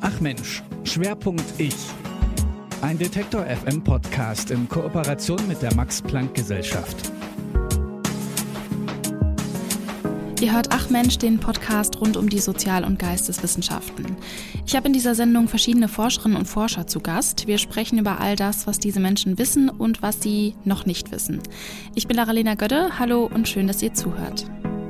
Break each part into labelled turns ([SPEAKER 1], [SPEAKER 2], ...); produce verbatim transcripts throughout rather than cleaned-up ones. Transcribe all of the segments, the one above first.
[SPEAKER 1] Ach Mensch, Schwerpunkt Ich. Ein Detektor F M Podcast in Kooperation mit der Max-Planck-Gesellschaft.
[SPEAKER 2] Ihr hört Ach Mensch, den Podcast rund um die Sozial- und Geisteswissenschaften. Ich habe in dieser Sendung verschiedene Forscherinnen und Forscher zu Gast. Wir sprechen über all das, was diese Menschen wissen und was sie noch nicht wissen. Ich bin Laralena Gödde, hallo und schön, dass ihr zuhört.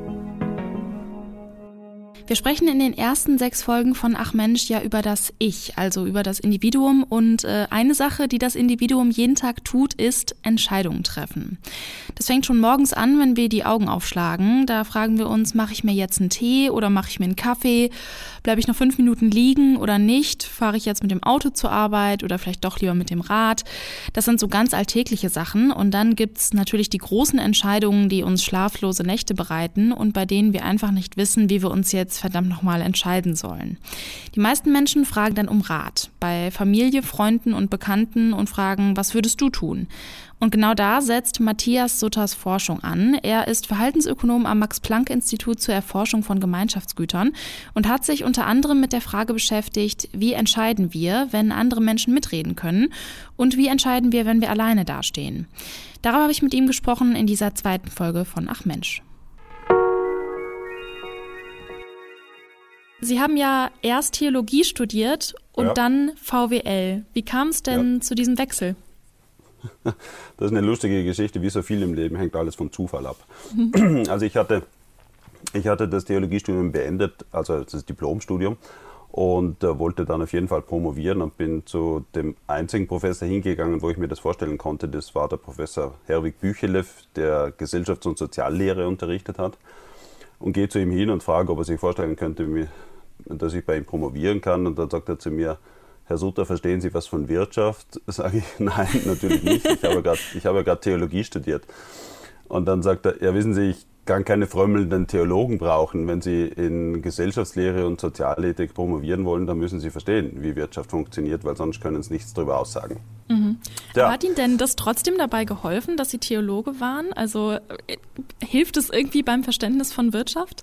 [SPEAKER 2] Wir sprechen in den ersten sechs Folgen von Ach Mensch ja über das Ich, also über das Individuum. Und äh, eine Sache, die das Individuum jeden Tag tut, ist Entscheidungen treffen. Das fängt schon morgens an, wenn wir die Augen aufschlagen. Da fragen wir uns, mache ich mir jetzt einen Tee oder mache ich mir einen Kaffee? Bleibe ich noch fünf Minuten liegen oder nicht? Fahre ich jetzt mit dem Auto zur Arbeit oder vielleicht doch lieber mit dem Rad? Das sind so ganz alltägliche Sachen. Und dann gibt's natürlich die großen Entscheidungen, die uns schlaflose Nächte bereiten und bei denen wir einfach nicht wissen, wie wir uns jetzt verdammt nochmal entscheiden sollen. Die meisten Menschen fragen dann um Rat bei Familie, Freunden und Bekannten und fragen, was würdest du tun? Und genau da setzt Matthias Sutters Forschung an. Er ist Verhaltensökonom am Max-Planck-Institut zur Erforschung von Gemeinschaftsgütern und hat sich unter anderem mit der Frage beschäftigt, wie entscheiden wir, wenn andere Menschen mitreden können und wie entscheiden wir, wenn wir alleine dastehen. Darüber habe ich mit ihm gesprochen in dieser zweiten Folge von Ach Mensch. Sie haben ja erst Theologie studiert und ja. dann V W L. Wie kam es denn ja. zu diesem Wechsel?
[SPEAKER 3] Das ist eine lustige Geschichte, wie so viel im Leben, hängt alles vom Zufall ab. Also ich hatte, ich hatte das Theologiestudium beendet, also das Diplomstudium, und äh, wollte dann auf jeden Fall promovieren und bin zu dem einzigen Professor hingegangen, wo ich mir das vorstellen konnte. Das war der Professor Herwig Büchelew, der Gesellschafts- und Soziallehre unterrichtet hat. Und gehe zu ihm hin und frage, ob er sich vorstellen könnte, dass ich bei ihm promovieren kann. Und dann sagt er zu mir, Herr Sutter, verstehen Sie was von Wirtschaft? Sage ich, nein, natürlich nicht. Ich habe gerade, ich habe gerade Theologie studiert. Und dann sagt er, ja, wissen Sie, ich kann keine frömmelnden Theologen brauchen. Wenn Sie in Gesellschaftslehre und Sozialethik promovieren wollen, dann müssen Sie verstehen, wie Wirtschaft funktioniert, weil sonst können Sie nichts darüber aussagen.
[SPEAKER 2] Mhm. Ja. Hat Ihnen denn das trotzdem dabei geholfen, dass Sie Theologe waren? Also äh, hilft es irgendwie beim Verständnis von Wirtschaft?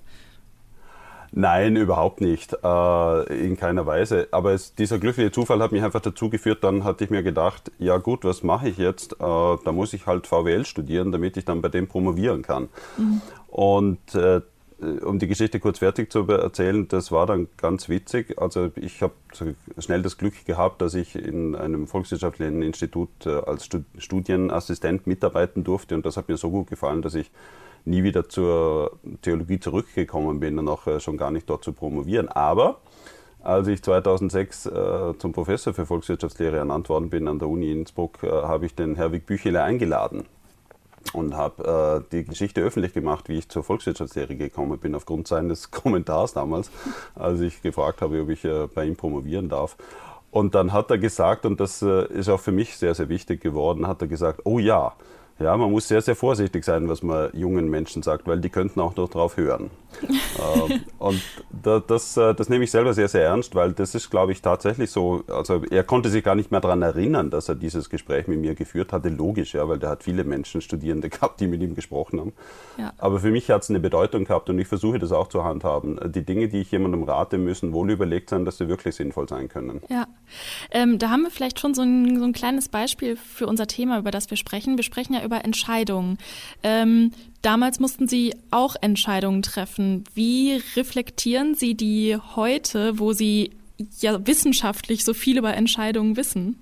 [SPEAKER 3] Nein, überhaupt nicht, äh, in keiner Weise. Aber es, dieser glückliche Zufall hat mich einfach dazu geführt, dann hatte ich mir gedacht, ja gut, was mache ich jetzt? Äh, da muss ich halt V W L studieren, damit ich dann bei dem promovieren kann. Mhm. Und äh, um die Geschichte kurz fertig zu erzählen, das war dann ganz witzig. Also ich habe schnell das Glück gehabt, dass ich in einem volkswirtschaftlichen Institut äh, als Studienassistent mitarbeiten durfte. Und das hat mir so gut gefallen, dass ich nie wieder zur Theologie zurückgekommen bin und auch äh, schon gar nicht dort zu promovieren. Aber als ich zweitausendsechs äh, zum Professor für Volkswirtschaftslehre ernannt worden bin an der Uni Innsbruck, äh, habe ich den Herwig Büchelew eingeladen und habe äh, die Geschichte öffentlich gemacht, wie ich zur Volkswirtschaftslehre gekommen bin, aufgrund seines Kommentars damals, als ich gefragt habe, ob ich äh, bei ihm promovieren darf. Und dann hat er gesagt, und das äh, ist auch für mich sehr, sehr wichtig geworden, hat er gesagt, oh ja, Ja, man muss sehr, sehr vorsichtig sein, was man jungen Menschen sagt, weil die könnten auch noch drauf hören. äh, und da, das, das nehme ich selber sehr, sehr ernst, weil das ist, glaube ich, tatsächlich so, also er konnte sich gar nicht mehr daran erinnern, dass er dieses Gespräch mit mir geführt hatte, logisch, ja, weil der hat viele Menschen, Studierende gehabt, die mit ihm gesprochen haben. Ja. Aber für mich hat es eine Bedeutung gehabt und ich versuche das auch zu handhaben. Die Dinge, die ich jemandem rate, müssen wohl überlegt sein, dass sie wirklich sinnvoll sein können.
[SPEAKER 2] Ja, ähm, da haben wir vielleicht schon so ein, so ein kleines Beispiel für unser Thema, über das wir sprechen. Wir sprechen ja über Entscheidungen. Ähm, damals mussten Sie auch Entscheidungen treffen. Wie reflektieren Sie die heute, wo Sie ja wissenschaftlich so viel über Entscheidungen wissen?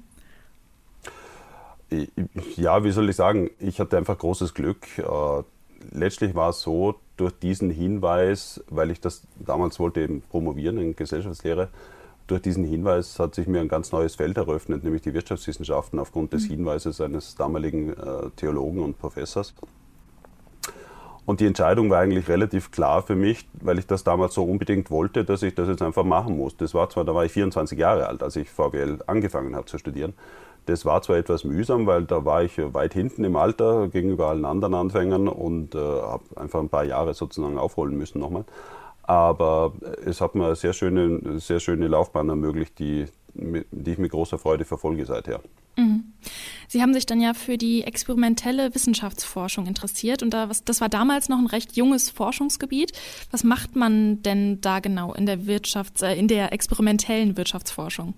[SPEAKER 3] Ja, wie soll ich sagen, ich hatte einfach großes Glück. Letztlich war es so, durch diesen Hinweis, weil ich das damals wollte eben promovieren in Gesellschaftslehre, durch diesen Hinweis hat sich mir ein ganz neues Feld eröffnet, nämlich die Wirtschaftswissenschaften aufgrund des Hinweises eines damaligen äh, Theologen und Professors. Und die Entscheidung war eigentlich relativ klar für mich, weil ich das damals so unbedingt wollte, dass ich das jetzt einfach machen muss. Das war zwar, da war ich vierundzwanzig Jahre alt, als ich V W L angefangen habe zu studieren. Das war zwar etwas mühsam, weil da war ich weit hinten im Alter gegenüber allen anderen Anfängern und äh, habe einfach ein paar Jahre sozusagen aufholen müssen nochmal. Aber es hat mir eine sehr schöne, sehr schöne Laufbahn ermöglicht, die, die ich mit großer Freude verfolge seither.
[SPEAKER 2] Mhm. Sie haben sich dann ja für die experimentelle Wissenschaftsforschung interessiert und da, was, das war damals noch ein recht junges Forschungsgebiet. Was macht man denn da genau in der Wirtschafts-, äh, in der experimentellen Wirtschaftsforschung?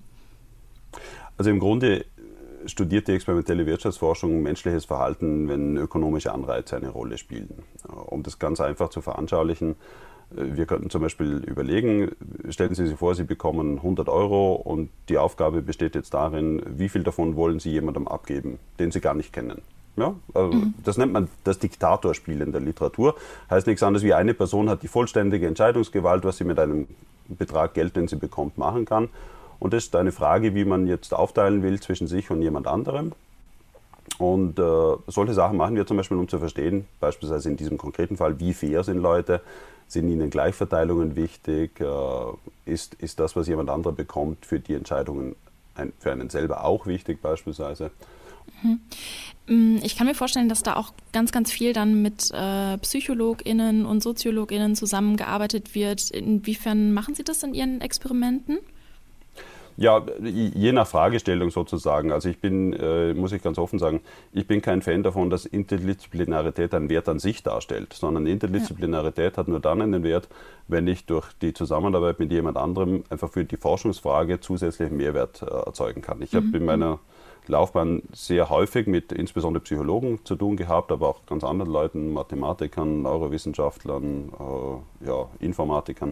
[SPEAKER 3] Also im Grunde studiert die experimentelle Wirtschaftsforschung menschliches Verhalten, wenn ökonomische Anreize eine Rolle spielen. Um das ganz einfach zu veranschaulichen, wir könnten zum Beispiel überlegen, stellen Sie sich vor, Sie bekommen hundert Euro und die Aufgabe besteht jetzt darin, wie viel davon wollen Sie jemandem abgeben, den Sie gar nicht kennen. Ja, also mhm. Das nennt man das Diktatorspiel in der Literatur. Heißt nichts anderes wie eine Person hat die vollständige Entscheidungsgewalt, was sie mit einem Betrag Geld, den sie bekommt, machen kann. Und das ist eine Frage, wie man jetzt aufteilen will zwischen sich und jemand anderem. Und äh, solche Sachen machen wir zum Beispiel, um zu verstehen, beispielsweise in diesem konkreten Fall, wie fair sind Leute, sind ihnen Gleichverteilungen wichtig, äh, ist, ist das, was jemand anderer bekommt, für die Entscheidungen ein, für einen selber auch wichtig beispielsweise.
[SPEAKER 2] Ich kann mir vorstellen, dass da auch ganz, ganz viel dann mit äh, PsychologInnen und SoziologInnen zusammengearbeitet wird. Inwiefern machen Sie das in Ihren Experimenten?
[SPEAKER 3] Ja, je nach Fragestellung sozusagen. Also ich bin, äh, muss ich ganz offen sagen, ich bin kein Fan davon, dass Interdisziplinarität einen Wert an sich darstellt, sondern Interdisziplinarität ja. hat nur dann einen Wert, wenn ich durch die Zusammenarbeit mit jemand anderem einfach für die Forschungsfrage zusätzlichen Mehrwert äh, erzeugen kann. Ich mhm. habe in meiner Laufbahn sehr häufig mit insbesondere Psychologen zu tun gehabt, aber auch ganz anderen Leuten, Mathematikern, Neurowissenschaftlern, äh, ja, Informatikern.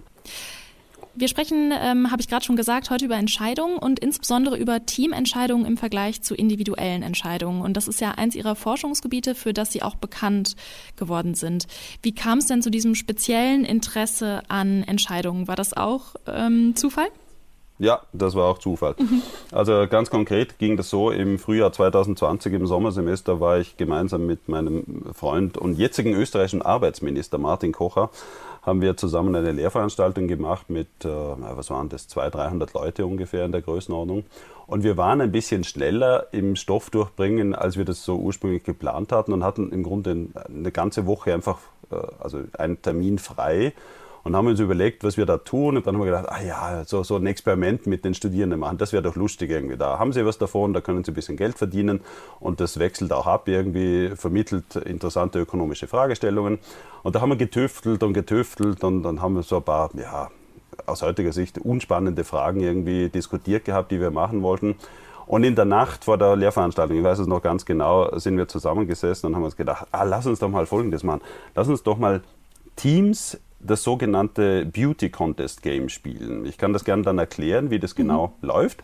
[SPEAKER 2] Wir sprechen, ähm, habe ich gerade schon gesagt, heute über Entscheidungen und insbesondere über Teamentscheidungen im Vergleich zu individuellen Entscheidungen. Und das ist ja eins Ihrer Forschungsgebiete, für das Sie auch bekannt geworden sind. Wie kam es denn zu diesem speziellen Interesse an Entscheidungen? War das auch ähm, Zufall?
[SPEAKER 3] Ja, das war auch Zufall. Mhm. Also ganz konkret ging das so, im Frühjahr zwanzig zwanzig, im Sommersemester, war ich gemeinsam mit meinem Freund und jetzigen österreichischen Arbeitsminister Martin Kocher, haben wir zusammen eine Lehrveranstaltung gemacht mit, äh, was waren das, zweihundert, dreihundert Leute ungefähr in der Größenordnung. Und wir waren ein bisschen schneller im Stoff durchbringen, als wir das so ursprünglich geplant hatten und hatten im Grunde eine ganze Woche einfach, äh, also einen Termin frei. Und haben uns überlegt, was wir da tun. Und dann haben wir gedacht, ah ja, so, so ein Experiment mit den Studierenden machen, das wäre doch lustig irgendwie. Da haben sie was davon, da können sie ein bisschen Geld verdienen. Und das wechselt auch ab, irgendwie vermittelt interessante ökonomische Fragestellungen. Und da haben wir getüftelt und getüftelt. Und dann haben wir so ein paar, ja, aus heutiger Sicht unspannende Fragen irgendwie diskutiert gehabt, die wir machen wollten. Und in der Nacht vor der Lehrveranstaltung, ich weiß es noch ganz genau, sind wir zusammengesessen und haben uns gedacht, ah, lass uns doch mal Folgendes machen. Lass uns doch mal Teams das sogenannte Beauty Contest Game spielen. Ich kann das gerne dann erklären, wie das genau mhm. läuft.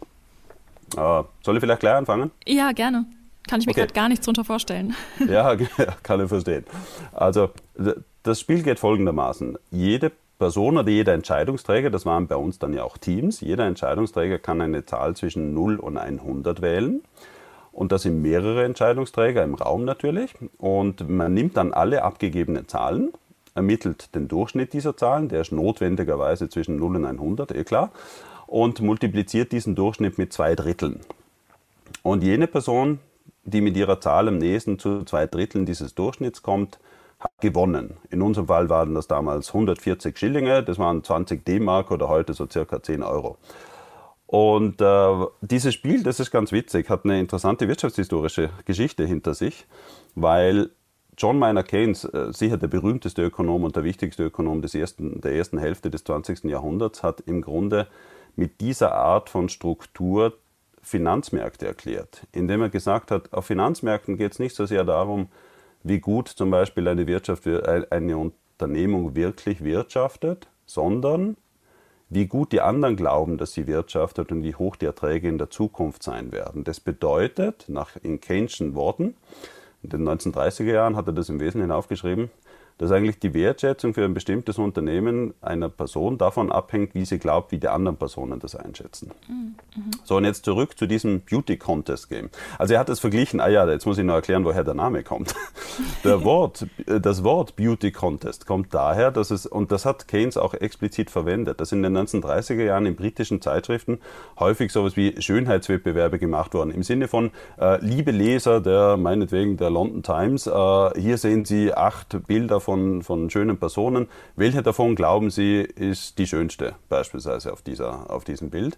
[SPEAKER 3] Äh, soll ich vielleicht gleich anfangen?
[SPEAKER 2] Ja, gerne. Kann ich mir okay. gerade gar nichts drunter vorstellen.
[SPEAKER 3] Ja, kann ich verstehen. Also das Spiel geht folgendermaßen. Jede Person oder jeder Entscheidungsträger, das waren bei uns dann ja auch Teams, jeder Entscheidungsträger kann eine Zahl zwischen null und hundert wählen. Und das sind mehrere Entscheidungsträger im Raum natürlich. Und man nimmt dann alle abgegebenen Zahlen, ermittelt den Durchschnitt dieser Zahlen, der ist notwendigerweise zwischen null und hundert, eh klar, und multipliziert diesen Durchschnitt mit zwei Dritteln. Und jene Person, die mit ihrer Zahl am nächsten zu zwei Dritteln dieses Durchschnitts kommt, hat gewonnen. In unserem Fall waren das damals hundertvierzig Schillinge, das waren zwanzig D-Mark oder heute so circa zehn Euro. Und äh, dieses Spiel, das ist ganz witzig, hat eine interessante wirtschaftshistorische Geschichte hinter sich, weil John Maynard Keynes, sicher der berühmteste Ökonom und der wichtigste Ökonom des ersten, der ersten Hälfte des zwanzigsten Jahrhunderts, hat im Grunde mit dieser Art von Struktur Finanzmärkte erklärt, indem er gesagt hat, auf Finanzmärkten geht es nicht so sehr darum, wie gut zum Beispiel eine Wirtschaft, eine Unternehmung wirklich wirtschaftet, sondern wie gut die anderen glauben, dass sie wirtschaftet und wie hoch die Erträge in der Zukunft sein werden. Das bedeutet, nach in Keynes'schen Worten, in den neunzehnhundertdreißiger Jahren hat er das im Wesentlichen aufgeschrieben, dass eigentlich die Wertschätzung für ein bestimmtes Unternehmen einer Person davon abhängt, wie sie glaubt, wie die anderen Personen das einschätzen. Mhm. So, und jetzt zurück zu diesem Beauty Contest Game. Also er hat es verglichen, ah ja, jetzt muss ich noch erklären, woher der Name kommt. Der Wort, das Wort Beauty Contest kommt daher, dass es, und das hat Keynes auch explizit verwendet, dass in den neunzehnhundertdreißiger Jahren in britischen Zeitschriften häufig sowas wie Schönheitswettbewerbe gemacht wurden. Im Sinne von, äh, liebe Leser der, meinetwegen der London Times, äh, hier sehen Sie acht Bilder von von, von schönen Personen. Welche davon glauben Sie ist die schönste, beispielsweise auf, dieser, auf diesem Bild?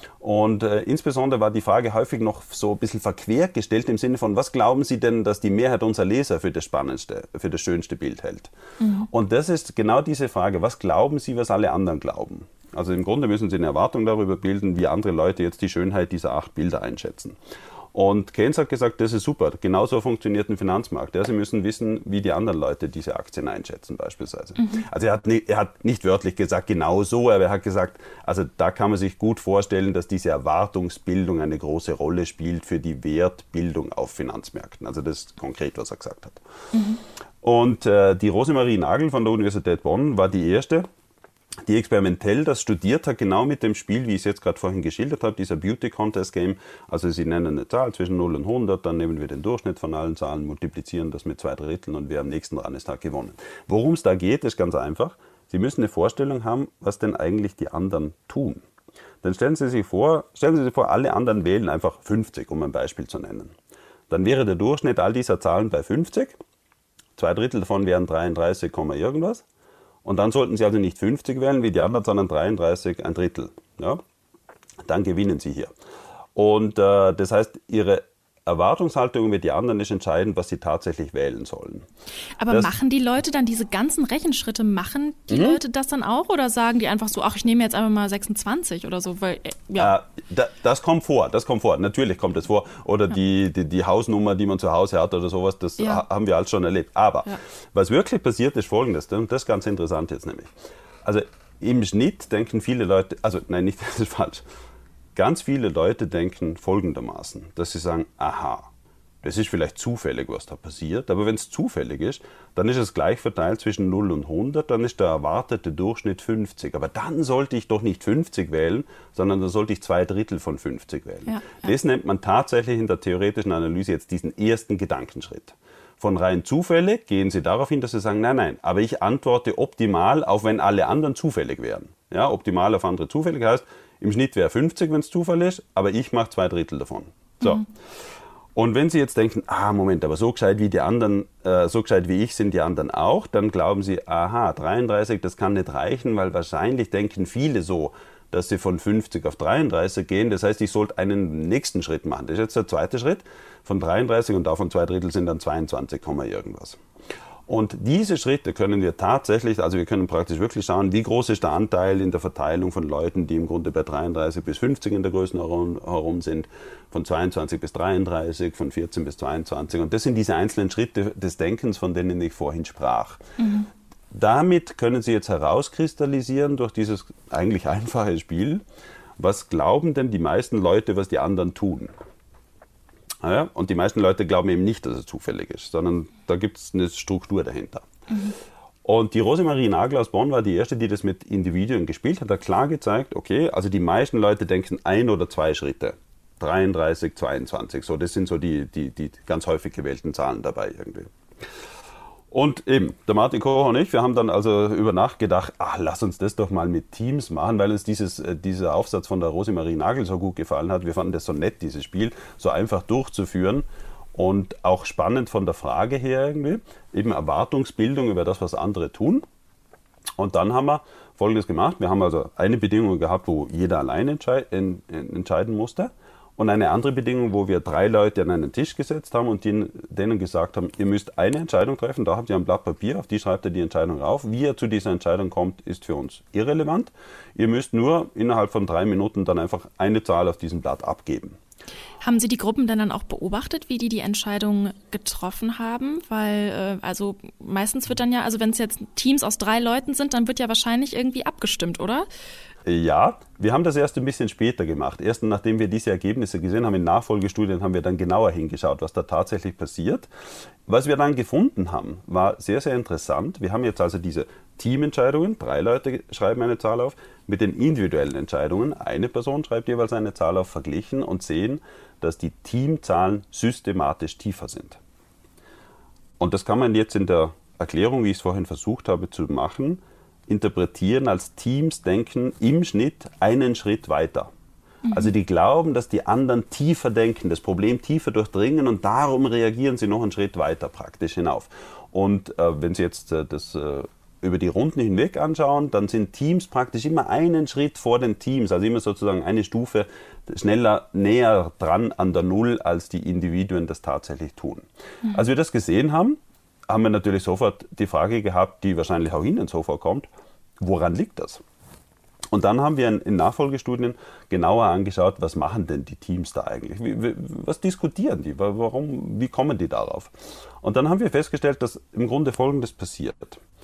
[SPEAKER 3] Und äh, insbesondere war die Frage häufig noch so ein bisschen verquert gestellt im Sinne von, was glauben Sie denn, dass die Mehrheit unserer Leser für das spannendste, für das schönste Bild hält? Mhm. Und das ist genau diese Frage, was glauben Sie, was alle anderen glauben? Also im Grunde müssen Sie eine Erwartung darüber bilden, wie andere Leute jetzt die Schönheit dieser acht Bilder einschätzen. Und Keynes hat gesagt, das ist super, genauso funktioniert ein Finanzmarkt. Ja, Sie müssen wissen, wie die anderen Leute diese Aktien einschätzen beispielsweise. Mhm. Also er hat, nicht, er hat nicht wörtlich gesagt, genau so, aber er hat gesagt, also da kann man sich gut vorstellen, dass diese Erwartungsbildung eine große Rolle spielt für die Wertbildung auf Finanzmärkten. Also das ist konkret, was er gesagt hat. Mhm. Und äh, die Rosemarie Nagel von der Universität Bonn war die erste, die experimentell das studiert hat, genau mit dem Spiel, wie ich es jetzt gerade vorhin geschildert habe, dieser Beauty Contest Game. Also Sie nennen eine Zahl zwischen null und hundert, dann nehmen wir den Durchschnitt von allen Zahlen, multiplizieren das mit zwei Dritteln und wer am nächsten dran ist, hat gewonnen. Worum es da geht, ist ganz einfach. Sie müssen eine Vorstellung haben, was denn eigentlich die anderen tun. Dann stellen Sie sich vor, stellen Sie sich vor, alle anderen wählen einfach fünfzig, um ein Beispiel zu nennen. Dann wäre der Durchschnitt all dieser Zahlen bei fünfzig, zwei Drittel davon wären dreiunddreißig, irgendwas. Und dann sollten Sie also nicht fünfzig wählen wie die anderen, sondern dreiunddreißig, ein Drittel. Ja? Dann gewinnen Sie hier. Und äh, das heißt, Ihre Erwartungshaltung mit die anderen ist entscheidend, was Sie tatsächlich wählen sollen.
[SPEAKER 2] Aber das, machen die Leute dann diese ganzen Rechenschritte, machen die mhm. Leute das dann auch oder sagen die einfach so, ach, ich nehme jetzt einfach mal sechsundzwanzig oder so? Weil, äh, ja.
[SPEAKER 3] äh, da, das kommt vor, das kommt vor. Natürlich kommt es vor. Oder ja. die, die, die Hausnummer, die man zu Hause hat oder sowas, das ja. haben wir alles schon erlebt. Aber ja. was wirklich passiert, ist Folgendes, und das ist ganz interessant jetzt nämlich. Also im Schnitt denken viele Leute, also nein, nicht, das ist falsch. Ganz viele Leute denken folgendermaßen, dass sie sagen, aha, das ist vielleicht zufällig, was da passiert, aber wenn es zufällig ist, dann ist es gleich verteilt zwischen null und hundert, dann ist der erwartete Durchschnitt fünfzig. Aber dann sollte ich doch nicht fünfzig wählen, sondern dann sollte ich zwei Drittel von fünfzig wählen. Ja, ja. Das nennt man tatsächlich in der theoretischen Analyse jetzt diesen ersten Gedankenschritt. Von rein zufällig gehen Sie darauf hin, dass Sie sagen, nein, nein, aber ich antworte optimal, auch wenn alle anderen zufällig wären. Ja, optimal auf andere zufällig heißt, im Schnitt wäre fünfzig, wenn es Zufall ist, aber ich mache zwei Drittel davon. So. Mhm. Und wenn Sie jetzt denken, ah, Moment, aber so gescheit wie die anderen, äh, so gescheit wie ich sind die anderen auch, dann glauben Sie, aha, dreiunddreißig, das kann nicht reichen, weil wahrscheinlich denken viele so, dass sie von fünfzig auf dreiunddreißig gehen. Das heißt, ich sollte einen nächsten Schritt machen. Das ist jetzt der zweite Schritt von dreiunddreißig und davon zwei Drittel sind dann zweiundzwanzig, irgendwas. Und diese Schritte können wir tatsächlich, also wir können praktisch wirklich schauen, wie groß ist der Anteil in der Verteilung von Leuten, die im Grunde bei dreiunddreißig bis fünfzig in der Größe herum, herum sind, von zweiundzwanzig bis dreiunddreißig, von vierzehn bis zweiundzwanzig. Und das sind diese einzelnen Schritte des Denkens, von denen ich vorhin sprach. Mhm. Damit können Sie jetzt herauskristallisieren durch dieses eigentlich einfache Spiel, was glauben denn die meisten Leute, was die anderen tun? Ja, und die meisten Leute glauben eben nicht, dass es zufällig ist, sondern da gibt es eine Struktur dahinter. Mhm. Und die Rosemarie Nagel aus Bonn war die erste, die das mit Individuen gespielt hat, hat klar gezeigt, okay, also die meisten Leute denken ein oder zwei Schritte. dreiunddreißig, zweiundzwanzig, so, das sind so die, die, die ganz häufig gewählten Zahlen dabei irgendwie. Und eben, der Martin Koch und ich, wir haben dann also über Nacht gedacht, ach, lass uns das doch mal mit Teams machen, weil uns dieses, äh, dieser Aufsatz von der Rosemarie Nagel so gut gefallen hat. Wir fanden das so nett, dieses Spiel, so einfach durchzuführen und auch spannend von der Frage her irgendwie, eben Erwartungsbildung über das, was andere tun. Und dann haben wir Folgendes gemacht, wir haben also eine Bedingung gehabt, wo jeder alleine entschei- en- entscheiden musste. Und eine andere Bedingung, wo wir drei Leute an einen Tisch gesetzt haben und denen gesagt haben, ihr müsst eine Entscheidung treffen, da habt ihr ein Blatt Papier, auf die schreibt ihr die Entscheidung auf. Wie ihr zu dieser Entscheidung kommt, ist für uns irrelevant. Ihr müsst nur innerhalb von drei Minuten dann einfach eine Zahl auf diesem Blatt abgeben.
[SPEAKER 2] Haben Sie die Gruppen denn dann auch beobachtet, wie die die Entscheidung getroffen haben? Weil, äh, also meistens wird dann ja, also wenn es jetzt Teams aus drei Leuten sind, dann wird ja wahrscheinlich irgendwie abgestimmt, oder?
[SPEAKER 3] Ja, wir haben das erst ein bisschen später gemacht. Erst nachdem wir diese Ergebnisse gesehen haben, in Nachfolgestudien haben wir dann genauer hingeschaut, was da tatsächlich passiert. Was wir dann gefunden haben, war sehr, sehr interessant. Wir haben jetzt also diese Teamentscheidungen, drei Leute schreiben eine Zahl auf, mit den individuellen Entscheidungen, eine Person schreibt jeweils eine Zahl auf, verglichen und sehen, dass die Teamzahlen systematisch tiefer sind. Und das kann man jetzt in der Erklärung, wie ich es vorhin versucht habe zu machen, interpretieren als Teams denken im Schnitt einen Schritt weiter. Mhm. Also die glauben, dass die anderen tiefer denken, das Problem tiefer durchdringen und darum reagieren sie noch einen Schritt weiter praktisch hinauf. Und äh, wenn Sie jetzt äh, das äh, über die Runden hinweg anschauen, dann sind Teams praktisch immer einen Schritt vor den Teams, also immer sozusagen eine Stufe schneller, näher dran an der Null, als die Individuen das tatsächlich tun. Mhm. Als wir das gesehen haben, haben wir natürlich sofort die Frage gehabt, die wahrscheinlich auch Ihnen so vorkommt, woran liegt das? Und dann haben wir in, in Nachfolgestudien genauer angeschaut, was machen denn die Teams da eigentlich? Wie, wie, was diskutieren die? Warum, wie kommen die darauf? Und dann haben wir festgestellt, dass im Grunde Folgendes passiert.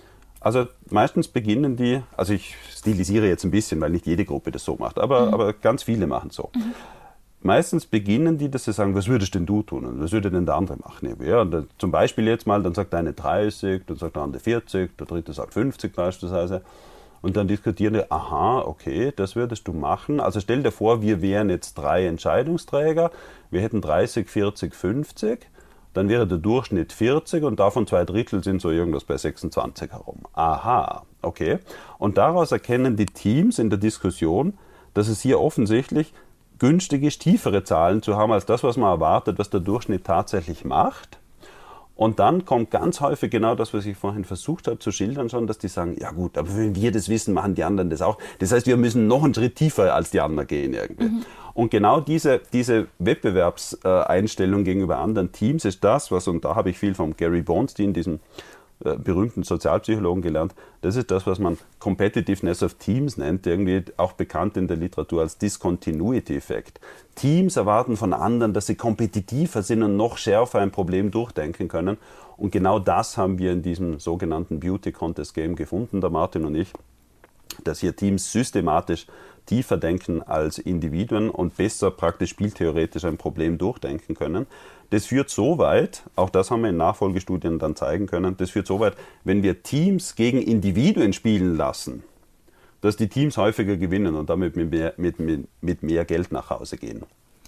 [SPEAKER 3] Also meistens beginnen die, also ich stilisiere jetzt ein bisschen, weil nicht jede Gruppe das so macht, aber, mhm. aber ganz viele machen so. Mhm. Meistens beginnen die, dass sie sagen, was würdest denn du tun und was würde denn der andere machen? Ja, und dann, zum Beispiel jetzt mal, dann sagt der eine dreißig, dann sagt der andere vierzig, der dritte sagt fünfzig beispielsweise. Und dann diskutieren die, aha, okay, das würdest du machen. Also stell dir vor, wir wären jetzt drei Entscheidungsträger, wir hätten dreißig, vierzig, fünfzig, dann wäre der Durchschnitt vierzig und davon zwei Drittel sind so irgendwas bei sechsundzwanzig herum. Aha, okay. Und daraus erkennen die Teams in der Diskussion, dass es hier offensichtlich günstig ist, tiefere Zahlen zu haben als das, was man erwartet, was der Durchschnitt tatsächlich macht. Und dann kommt ganz häufig genau das, was ich vorhin versucht habe zu schildern schon, dass die sagen, ja gut, aber wenn wir das wissen, machen die anderen das auch. Das heißt, wir müssen noch einen Schritt tiefer als die anderen gehen irgendwie. Mhm. Und genau diese, diese Wettbewerbseinstellung gegenüber anderen Teams ist das, was, und da habe ich viel von Gary Bornstein, diesem berühmten Sozialpsychologen, gelernt. Das ist das, was man Competitiveness of Teams nennt, irgendwie auch bekannt in der Literatur als Discontinuity-Effekt. Teams erwarten von anderen, dass sie kompetitiver sind und noch schärfer ein Problem durchdenken können. Und genau das haben wir in diesem sogenannten Beauty Contest Game gefunden, der Martin und ich, dass hier Teams systematisch tiefer denken als Individuen und besser praktisch spieltheoretisch ein Problem durchdenken können. Das führt so weit, auch das haben wir in Nachfolgestudien dann zeigen können, das führt so weit, wenn wir Teams gegen Individuen spielen lassen, dass die Teams häufiger gewinnen und damit mit mehr, mit, mit, mit mehr Geld nach Hause gehen.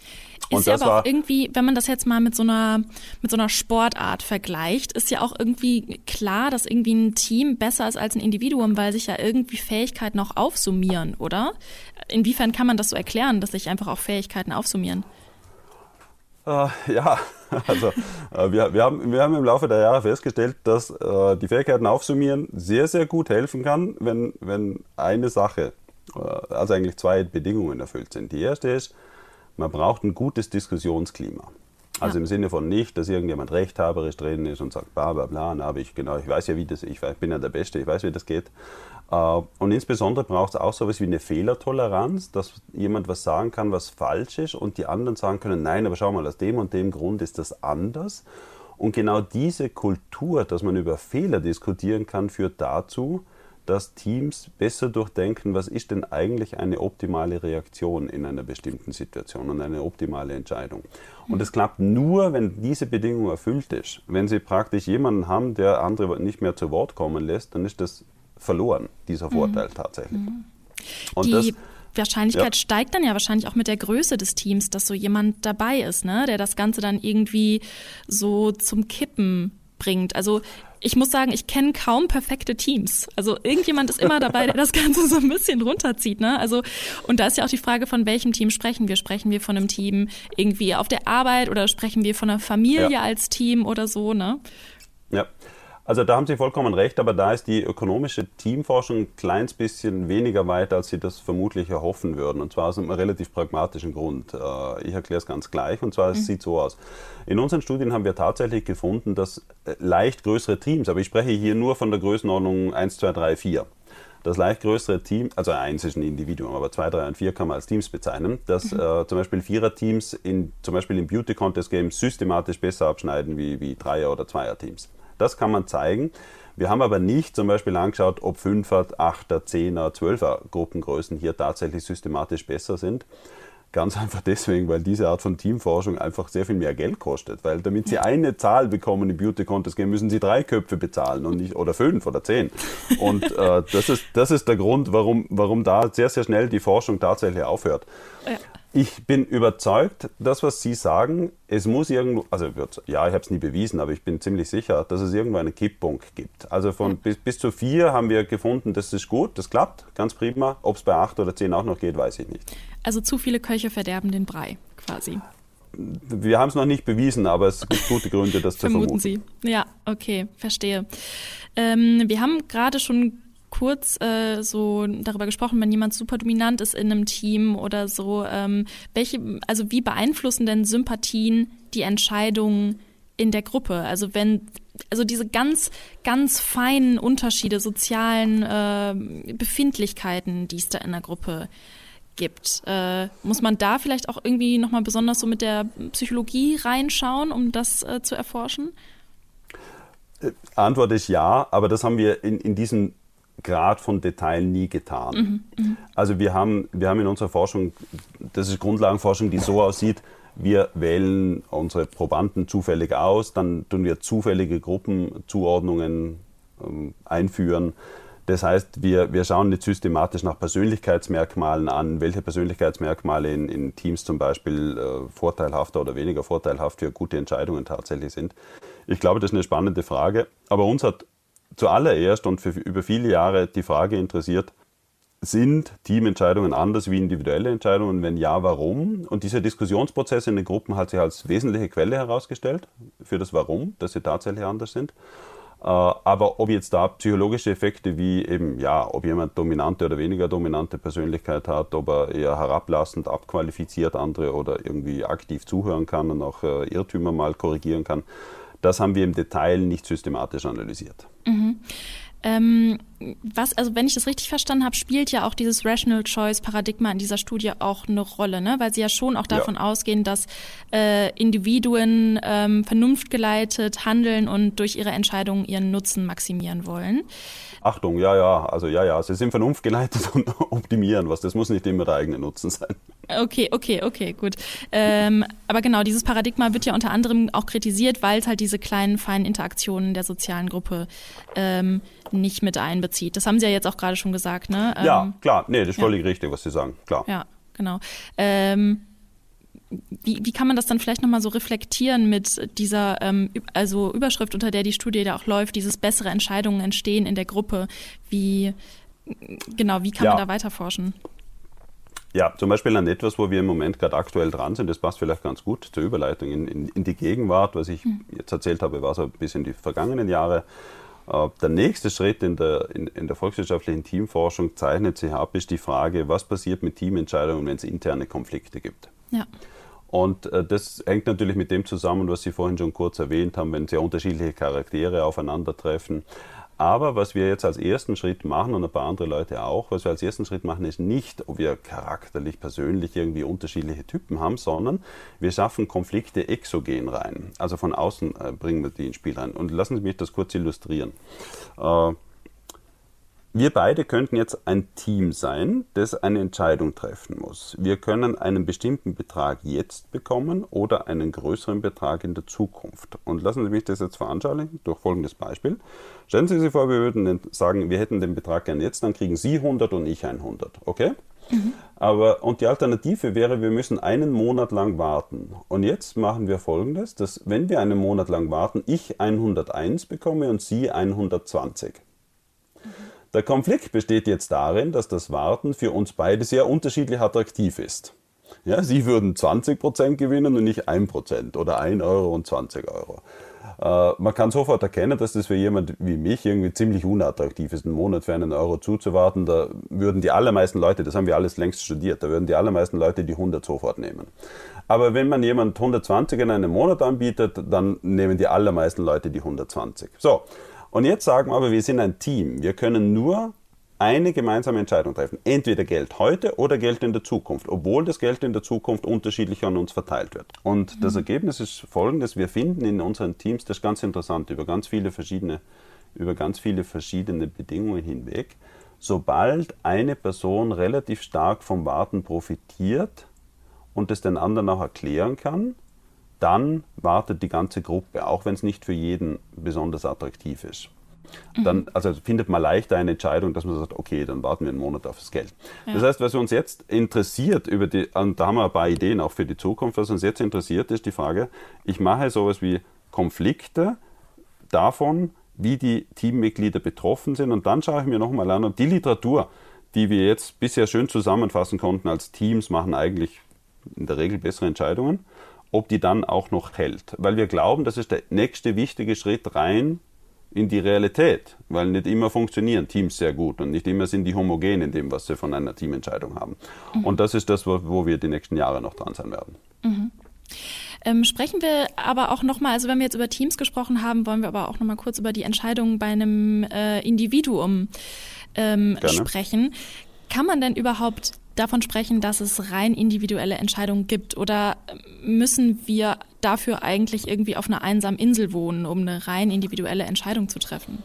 [SPEAKER 2] Ist ja aber auch irgendwie, wenn man das jetzt mal mit so einer mit so einer Sportart vergleicht, ist ja auch irgendwie klar, dass irgendwie ein Team besser ist als ein Individuum, weil sich ja irgendwie Fähigkeiten auch aufsummieren, oder? Inwiefern kann man das so erklären, dass sich einfach auch Fähigkeiten aufsummieren?
[SPEAKER 3] Äh, ja, also äh, wir, wir, haben, wir haben im Laufe der Jahre festgestellt, dass äh, die Fähigkeiten aufsummieren sehr, sehr gut helfen kann, wenn, wenn eine Sache, äh, also eigentlich zwei Bedingungen erfüllt sind. Die erste ist, man braucht ein gutes Diskussionsklima. Also ja. Im Sinne von nicht, dass irgendjemand rechthaberisch drin ist und sagt, bla bla bla, na, aber ich, genau, ich weiß ja, wie das, ich, ich bin ja der Beste, ich weiß, wie das geht. Und insbesondere braucht es auch so etwas wie eine Fehlertoleranz, dass jemand was sagen kann, was falsch ist und die anderen sagen können, nein, aber schau mal, aus dem und dem Grund ist das anders. Und genau diese Kultur, dass man über Fehler diskutieren kann, führt dazu, dass Teams besser durchdenken, was ist denn eigentlich eine optimale Reaktion in einer bestimmten Situation und eine optimale Entscheidung. Und es klappt nur, wenn diese Bedingung erfüllt ist. Wenn Sie praktisch jemanden haben, der andere nicht mehr zu Wort kommen lässt, dann ist das verloren, dieser Vorteil mhm. tatsächlich.
[SPEAKER 2] Und Die das, Wahrscheinlichkeit ja. steigt dann ja wahrscheinlich auch mit der Größe des Teams, dass so jemand dabei ist, ne, der das Ganze dann irgendwie so zum Kippen bringt. Also ich muss sagen, ich kenne kaum perfekte Teams. Also irgendjemand ist immer dabei, der das Ganze so ein bisschen runterzieht, ne? Also und da ist ja auch die Frage, von welchem Team sprechen wir? Sprechen wir von einem Team irgendwie auf der Arbeit oder sprechen wir von einer Familie ja. als Team oder so, ne?
[SPEAKER 3] Ja. Also da haben Sie vollkommen recht, aber da ist die ökonomische Teamforschung ein kleines bisschen weniger weit, als Sie das vermutlich erhoffen würden. Und zwar aus einem relativ pragmatischen Grund. Ich erkläre es ganz gleich, und zwar es mhm. sieht so aus. In unseren Studien haben wir tatsächlich gefunden, dass leicht größere Teams, aber ich spreche hier nur von der Größenordnung eins, zwei, drei, vier. Das leicht größere Team, also eins ist ein Individuum, aber zwei, drei und vier kann man als Teams bezeichnen, dass mhm. äh, zum Beispiel Vierer-Teams in, zum Beispiel im Beauty-Contest-Game systematisch besser abschneiden wie, wie Dreier- oder Zweier-Teams. Das kann man zeigen. Wir haben aber nicht zum Beispiel angeschaut, ob Fünfer, Achter, Zehner, Zwölfer Gruppengrößen hier tatsächlich systematisch besser sind. Ganz einfach deswegen, weil diese Art von Teamforschung einfach sehr viel mehr Geld kostet. Weil damit Sie eine Zahl bekommen im Beauty Contest Game, müssen Sie drei Köpfe bezahlen und nicht, oder fünf oder zehn. Und äh, das ist, das ist der Grund, warum, warum da sehr, sehr schnell die Forschung tatsächlich aufhört. Ja. Ich bin überzeugt, das, was Sie sagen, es muss irgendwo, also ja, ich habe es nie bewiesen, aber ich bin ziemlich sicher, dass es irgendwo einen Kipppunkt gibt. Also von bis, bis zu vier haben wir gefunden, das ist gut, das klappt, ganz prima. Ob es bei acht oder zehn auch noch geht, weiß ich nicht.
[SPEAKER 2] Also zu viele Köche verderben den Brei, quasi.
[SPEAKER 3] wir haben es noch nicht bewiesen, aber es gibt gute Gründe, das zu vermuten.
[SPEAKER 2] Vermuten Sie. Ja, okay, verstehe. Ähm, wir haben gerade schon kurz äh, so darüber gesprochen, wenn jemand super dominant ist in einem Team oder so, ähm, welche, also wie beeinflussen denn Sympathien die Entscheidungen in der Gruppe? Also wenn, also diese ganz, ganz feinen Unterschiede, sozialen äh, Befindlichkeiten, die es da in der Gruppe gibt, äh, muss man da vielleicht auch irgendwie nochmal besonders so mit der Psychologie reinschauen, um das äh, zu erforschen?
[SPEAKER 3] Antwort ist ja, aber das haben wir in, in diesem Grad von Detail nie getan. Mhm, mh. Also wir haben, wir haben in unserer Forschung, das ist Grundlagenforschung, die so aussieht, wir wählen unsere Probanden zufällig aus, dann tun wir zufällige Gruppenzuordnungen ähm, einführen. Das heißt, wir, wir schauen nicht systematisch nach Persönlichkeitsmerkmalen an, welche Persönlichkeitsmerkmale in, in Teams zum Beispiel äh, vorteilhafter oder weniger vorteilhaft für gute Entscheidungen tatsächlich sind. Ich glaube, das ist eine spannende Frage, aber uns hat zuallererst und für über viele Jahre die Frage interessiert, sind Teamentscheidungen anders wie individuelle Entscheidungen? Wenn ja, warum? Und dieser Diskussionsprozess in den Gruppen hat sich als wesentliche Quelle herausgestellt für das Warum, dass sie tatsächlich anders sind. Aber ob jetzt da psychologische Effekte wie eben, ja, ob jemand dominante oder weniger dominante Persönlichkeit hat, ob er eher herablassend abqualifiziert andere oder irgendwie aktiv zuhören kann und auch Irrtümer mal korrigieren kann, das haben wir im Detail nicht systematisch analysiert.
[SPEAKER 2] Mhm. Ähm, was, also wenn ich das richtig verstanden habe, spielt ja auch dieses Rational Choice Paradigma in dieser Studie auch eine Rolle, ne? Weil Sie ja schon auch davon ja. ausgehen, dass äh, Individuen ähm, vernunftgeleitet handeln und durch ihre Entscheidungen ihren Nutzen maximieren wollen.
[SPEAKER 3] Achtung, ja, ja, also ja, ja, sie sind vernunftgeleitet und optimieren was. Das muss nicht immer der eigene Nutzen sein.
[SPEAKER 2] Okay, okay, okay, gut. Ähm, aber genau, dieses Paradigma wird ja unter anderem auch kritisiert, weil es halt diese kleinen, feinen Interaktionen der sozialen Gruppe ähm, nicht mit einbezieht. Das haben Sie ja jetzt auch gerade schon gesagt, ne? Ähm,
[SPEAKER 3] ja, klar, nee, das ist völlig ja. richtig, was Sie sagen, klar.
[SPEAKER 2] Ja, genau. Ähm, Wie, wie kann man das dann vielleicht nochmal so reflektieren mit dieser ähm, also Überschrift, unter der die Studie da auch läuft, dieses bessere Entscheidungen entstehen in der Gruppe? Wie, genau, wie kann ja. man da weiter forschen?
[SPEAKER 3] Ja, zum Beispiel an etwas, wo wir im Moment gerade aktuell dran sind, das passt vielleicht ganz gut zur Überleitung in, in, in die Gegenwart. Was ich hm. jetzt erzählt habe, war so ein bisschen die vergangenen Jahre. Äh, der nächste Schritt in der, in, in der volkswirtschaftlichen Teamforschung zeichnet sich ab, ist die Frage, was passiert mit Teamentscheidungen, wenn es interne Konflikte gibt.
[SPEAKER 2] Ja.
[SPEAKER 3] Und äh, das hängt natürlich mit dem zusammen, was Sie vorhin schon kurz erwähnt haben, wenn sehr unterschiedliche Charaktere aufeinandertreffen. Aber was wir jetzt als ersten Schritt machen, und ein paar andere Leute auch, was wir als ersten Schritt machen, ist nicht, ob wir charakterlich, persönlich irgendwie unterschiedliche Typen haben, sondern wir schaffen Konflikte exogen rein. Also von außen äh, bringen wir die ins Spiel rein. Und lassen Sie mich das kurz illustrieren. Äh, Wir beide könnten jetzt ein Team sein, das eine Entscheidung treffen muss. Wir können einen bestimmten Betrag jetzt bekommen oder einen größeren Betrag in der Zukunft. Und lassen Sie mich das jetzt veranschaulichen durch folgendes Beispiel. Stellen Sie sich vor, wir würden sagen, wir hätten den Betrag gern jetzt, dann kriegen Sie hundert und ich hundert, okay? Mhm. Aber, und die Alternative wäre, wir müssen einen Monat lang warten. Und jetzt machen wir Folgendes, dass wenn wir einen Monat lang warten, ich hunderteins bekomme und Sie hundertzwanzig. Mhm. Der Konflikt besteht jetzt darin, dass das Warten für uns beide sehr unterschiedlich attraktiv ist. Ja, Sie würden zwanzig Prozent gewinnen und nicht ein Prozent oder ein Euro und zwanzig Euro. Äh, man kann sofort erkennen, dass das für jemand wie mich irgendwie ziemlich unattraktiv ist, einen Monat für einen Euro zuzuwarten. Da würden die allermeisten Leute, das haben wir alles längst studiert, da würden die allermeisten Leute die hundert sofort nehmen. Aber wenn man jemand hundertzwanzig in einem Monat anbietet, dann nehmen die allermeisten Leute die hundertzwanzig. So. Und jetzt sagen wir aber, wir sind ein Team. Wir können nur eine gemeinsame Entscheidung treffen. Entweder Geld heute oder Geld in der Zukunft, obwohl das Geld in der Zukunft unterschiedlich an uns verteilt wird. Und mhm. das Ergebnis ist folgendes. Wir finden in unseren Teams, das ist ganz interessant, über ganz viele verschiedene, über ganz viele verschiedene Bedingungen hinweg, sobald eine Person relativ stark vom Warten profitiert und es den anderen auch erklären kann, dann wartet die ganze Gruppe, auch wenn es nicht für jeden besonders attraktiv ist. Dann, also findet man leichter eine Entscheidung, dass man sagt, okay, dann warten wir einen Monat auf das Geld. Ja. Das heißt, was uns jetzt interessiert, über die, und da haben wir ein paar Ideen auch für die Zukunft, was uns jetzt interessiert, ist die Frage, ich mache sowas wie Konflikte davon, wie die Teammitglieder betroffen sind, und dann schaue ich mir nochmal an, und die Literatur, die wir jetzt bisher schön zusammenfassen konnten als Teams, machen eigentlich in der Regel bessere Entscheidungen. ob die dann auch noch hält. Weil wir glauben, das ist der nächste wichtige Schritt rein in die Realität, weil nicht immer funktionieren Teams sehr gut und nicht immer sind die homogen in dem, was sie von einer Teamentscheidung haben. Mhm. Und das ist das, wo, wo wir die nächsten Jahre noch dran sein werden.
[SPEAKER 2] Mhm. Ähm, sprechen wir aber auch nochmal, also wenn wir jetzt über Teams gesprochen haben, wollen wir aber auch nochmal kurz über die Entscheidung bei einem äh, Individuum ähm, sprechen. Kann man denn überhaupt davon sprechen, dass es rein individuelle Entscheidungen gibt? Oder müssen wir dafür eigentlich irgendwie auf einer einsamen Insel wohnen, um eine rein individuelle Entscheidung zu treffen?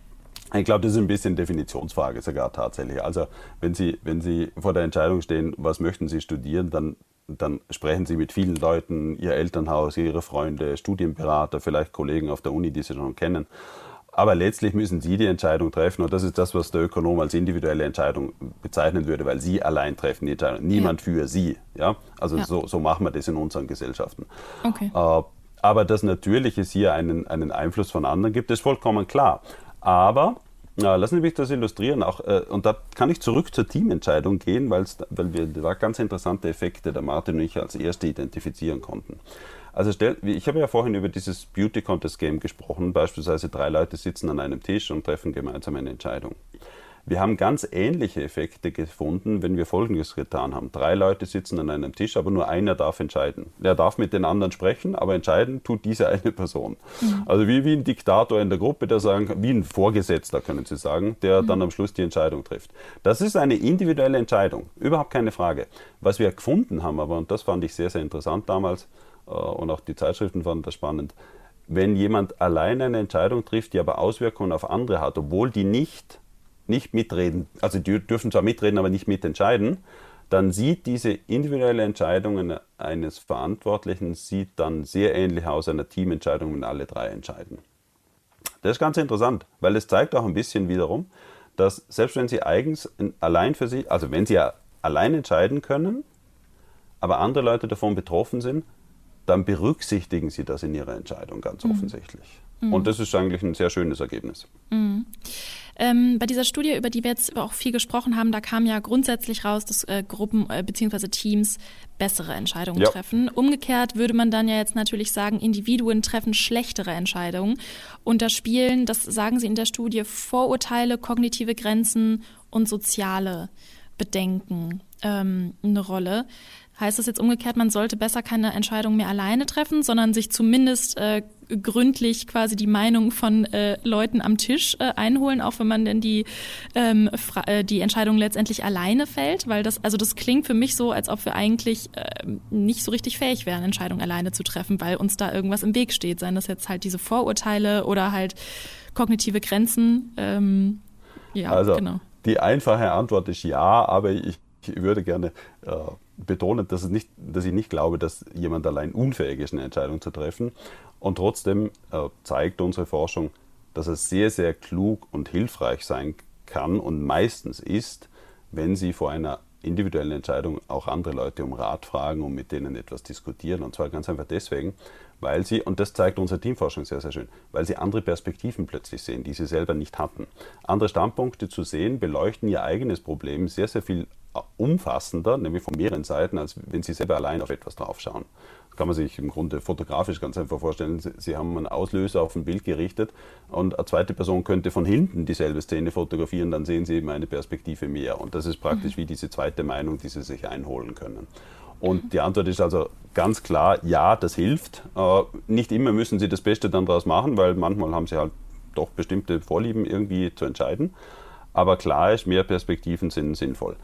[SPEAKER 3] Ich glaube, das ist ein bisschen Definitionsfrage sogar tatsächlich. Also wenn Sie, wenn Sie vor der Entscheidung stehen, was möchten Sie studieren, dann, dann sprechen Sie mit vielen Leuten, Ihr Elternhaus, Ihre Freunde, Studienberater, vielleicht Kollegen auf der Uni, die Sie schon kennen. Aber letztlich müssen Sie die Entscheidung treffen und das ist das, was der Ökonom als individuelle Entscheidung bezeichnen würde, weil Sie allein treffen die Entscheidung, niemand ja. für Sie. Ja? Also ja. So, so machen wir das in unseren Gesellschaften.
[SPEAKER 2] Okay.
[SPEAKER 3] Äh, aber dass natürlich es hier einen, einen Einfluss von anderen gibt, ist vollkommen klar. Aber äh, lassen Sie mich das illustrieren, auch, äh, und da kann ich zurück zur Teamentscheidung gehen, weil wir da ganz interessante Effekte, der Martin und ich als Erste identifizieren konnten. Also stell, ich habe ja vorhin über dieses Beauty Contest Game gesprochen, beispielsweise drei Leute sitzen an einem Tisch und treffen gemeinsam eine Entscheidung. Wir haben ganz ähnliche Effekte gefunden, wenn wir Folgendes getan haben. Drei Leute sitzen an einem Tisch, aber nur einer darf entscheiden. Er darf mit den anderen sprechen, aber entscheiden tut diese eine Person. Mhm. Also wie, wie ein Diktator in der Gruppe, der sagen, wie ein Vorgesetzter, können Sie sagen, der mhm. dann am Schluss die Entscheidung trifft. Das ist eine individuelle Entscheidung, überhaupt keine Frage. Was wir gefunden haben, aber, und das fand ich sehr, sehr interessant damals, und auch die Zeitschriften fanden das spannend, wenn jemand alleine eine Entscheidung trifft, die aber Auswirkungen auf andere hat, obwohl die nicht, nicht mitreden, also die dürfen zwar mitreden, aber nicht mitentscheiden, dann sieht diese individuelle Entscheidung eines Verantwortlichen sieht dann sehr ähnlich aus einer Teamentscheidung, wenn alle drei entscheiden. Das ist ganz interessant, weil es zeigt auch ein bisschen wiederum, dass selbst wenn sie eigens allein für sich, also wenn sie ja allein entscheiden können, aber andere Leute davon betroffen sind, dann berücksichtigen sie das in ihrer Entscheidung ganz mhm. offensichtlich. Mhm. Und das ist eigentlich ein sehr schönes Ergebnis.
[SPEAKER 2] Mhm. Ähm, bei dieser Studie, über die wir jetzt auch viel gesprochen haben, da kam ja grundsätzlich raus, dass äh, Gruppen äh, bzw. Teams bessere Entscheidungen ja. treffen. Umgekehrt würde man dann ja jetzt natürlich sagen, Individuen treffen schlechtere Entscheidungen. Und da spielen, das sagen Sie in der Studie, Vorurteile, kognitive Grenzen und soziale Bedenken ähm, eine Rolle. Heißt das jetzt umgekehrt, man sollte besser keine Entscheidung mehr alleine treffen, sondern sich zumindest äh, gründlich quasi die Meinung von äh, Leuten am Tisch äh, einholen, auch wenn man denn die, ähm, fra- äh, die Entscheidung letztendlich alleine fällt? Weil das, also das klingt für mich so, als ob wir eigentlich äh, nicht so richtig fähig wären, Entscheidungen alleine zu treffen, weil uns da irgendwas im Weg steht. Seien das jetzt halt diese Vorurteile oder halt kognitive Grenzen. Ähm, ja,
[SPEAKER 3] also,
[SPEAKER 2] genau.
[SPEAKER 3] Die einfache Antwort ist ja, aber ich, ich würde gerne äh, betonen, dass, es nicht, dass ich nicht glaube, dass jemand allein unfähig ist, eine Entscheidung zu treffen. Und trotzdem äh, zeigt unsere Forschung, dass es sehr, sehr klug und hilfreich sein kann und meistens ist, wenn Sie vor einer individuellen Entscheidung auch andere Leute um Rat fragen und mit denen etwas diskutieren. Und zwar ganz einfach deswegen, weil Sie, und das zeigt unsere Teamforschung sehr, sehr schön, weil Sie andere Perspektiven plötzlich sehen, die Sie selber nicht hatten. Andere Standpunkte zu sehen, beleuchten Ihr eigenes Problem sehr, sehr viel umfassender, nämlich von mehreren Seiten, als wenn Sie selber allein auf etwas draufschauen. Das kann man sich im Grunde fotografisch ganz einfach vorstellen. Sie, Sie haben einen Auslöser auf ein Bild gerichtet und eine zweite Person könnte von hinten dieselbe Szene fotografieren, dann sehen Sie eben eine Perspektive mehr. Und das ist praktisch mhm. wie diese zweite Meinung, die Sie sich einholen können. Und mhm. die Antwort ist also ganz klar, ja, das hilft. Äh, nicht immer müssen Sie das Beste dann daraus machen, weil manchmal haben Sie halt doch bestimmte Vorlieben irgendwie zu entscheiden. Aber klar ist, mehr Perspektiven sind sinnvoll.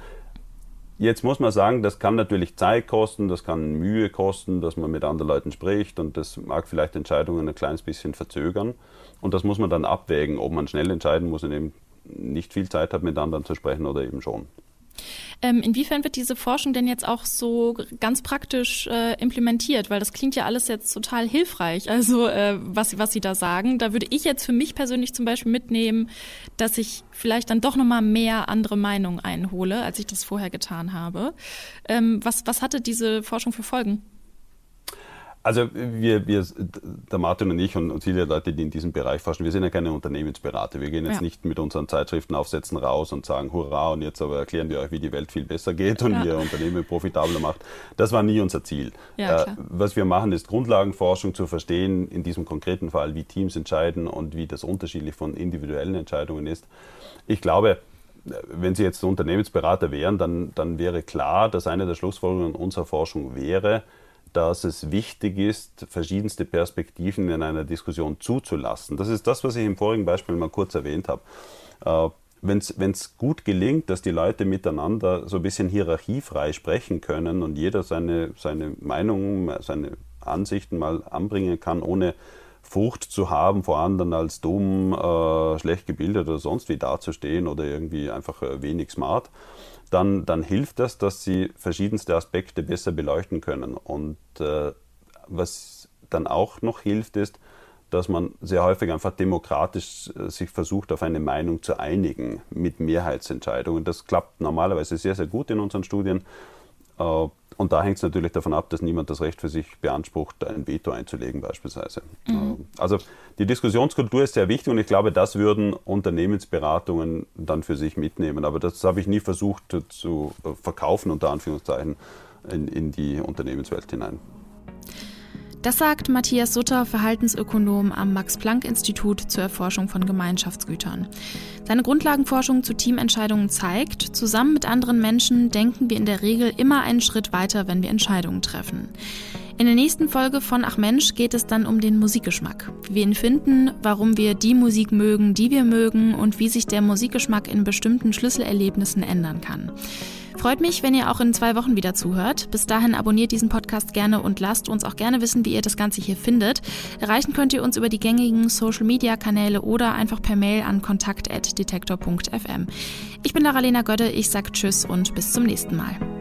[SPEAKER 3] Jetzt muss man sagen, das kann natürlich Zeit kosten, das kann Mühe kosten, dass man mit anderen Leuten spricht und das mag vielleicht Entscheidungen ein kleines bisschen verzögern. Und das muss man dann abwägen, ob man schnell entscheiden muss und eben nicht viel Zeit hat, mit anderen zu sprechen oder eben schon.
[SPEAKER 2] Ähm, inwiefern wird diese Forschung denn jetzt auch so ganz praktisch äh, implementiert? Weil das klingt ja alles jetzt total hilfreich, also äh, was, was Sie da sagen. Da würde ich jetzt für mich persönlich zum Beispiel mitnehmen, dass ich vielleicht dann doch nochmal mehr andere Meinungen einhole, als ich das vorher getan habe. Ähm, was, was hatte diese Forschung für Folgen?
[SPEAKER 3] Also wir, wir, der Martin und ich und, und viele Leute, die in diesem Bereich forschen, wir sind ja keine Unternehmensberater. Wir gehen jetzt ja. nicht mit unseren Zeitschriftenaufsätzen raus und sagen, hurra, und jetzt aber erklären wir euch, wie die Welt viel besser geht und ja. wie ihr Unternehmen profitabler macht. Das war nie unser Ziel. Ja, äh, was wir machen, ist Grundlagenforschung zu verstehen, in diesem konkreten Fall, wie Teams entscheiden und wie das unterschiedlich von individuellen Entscheidungen ist. Ich glaube, wenn Sie jetzt Unternehmensberater wären, dann, dann wäre klar, dass eine der Schlussfolgerungen unserer Forschung wäre, dass es wichtig ist, verschiedenste Perspektiven in einer Diskussion zuzulassen. Das ist das, was ich im vorigen Beispiel mal kurz erwähnt habe. Äh, wenn es gut gelingt, dass die Leute miteinander so ein bisschen hierarchiefrei sprechen können und jeder seine, seine Meinung, seine Ansichten mal anbringen kann, ohne Furcht zu haben, vor anderen als dumm, äh, schlecht gebildet oder sonst wie dazustehen oder irgendwie einfach äh, wenig smart, dann, dann hilft das, dass sie verschiedenste Aspekte besser beleuchten können. Und äh, was dann auch noch hilft, ist, dass man sehr häufig einfach demokratisch äh, sich versucht, auf eine Meinung zu einigen mit Mehrheitsentscheidungen. Das klappt normalerweise sehr, sehr gut in unseren Studien. Äh, Und da hängt es natürlich davon ab, dass niemand das Recht für sich beansprucht, ein Veto einzulegen beispielsweise. Mhm. Also die Diskussionskultur ist sehr wichtig und ich glaube, das würden Unternehmensberatungen dann für sich mitnehmen. Aber das habe ich nie versucht zu verkaufen, unter Anführungszeichen, in, in die Unternehmenswelt hinein.
[SPEAKER 2] Das sagt Matthias Sutter, Verhaltensökonom am Max-Planck-Institut zur Erforschung von Gemeinschaftsgütern. Seine Grundlagenforschung zu Teamentscheidungen zeigt, zusammen mit anderen Menschen denken wir in der Regel immer einen Schritt weiter, wenn wir Entscheidungen treffen. In der nächsten Folge von Ach Mensch geht es dann um den Musikgeschmack. Wie wir ihn finden, warum wir die Musik mögen, die wir mögen und wie sich der Musikgeschmack in bestimmten Schlüsselerlebnissen ändern kann. Freut mich, wenn ihr auch in zwei Wochen wieder zuhört. Bis dahin abonniert diesen Podcast gerne und lasst uns auch gerne wissen, wie ihr das Ganze hier findet. Erreichen könnt ihr uns über die gängigen Social-Media-Kanäle oder einfach per Mail an kontakt at detektor punkt f m. Ich bin Lara-Lena Gödde, ich sag Tschüss und bis zum nächsten Mal.